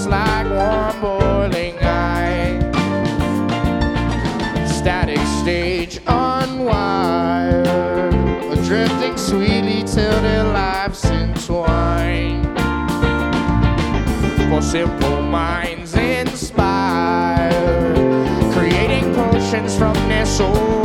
just like warm boiling ice. Static stage unwired, drifting sweetly till their lives entwine. For simple minds inspired, creating potions from their soul.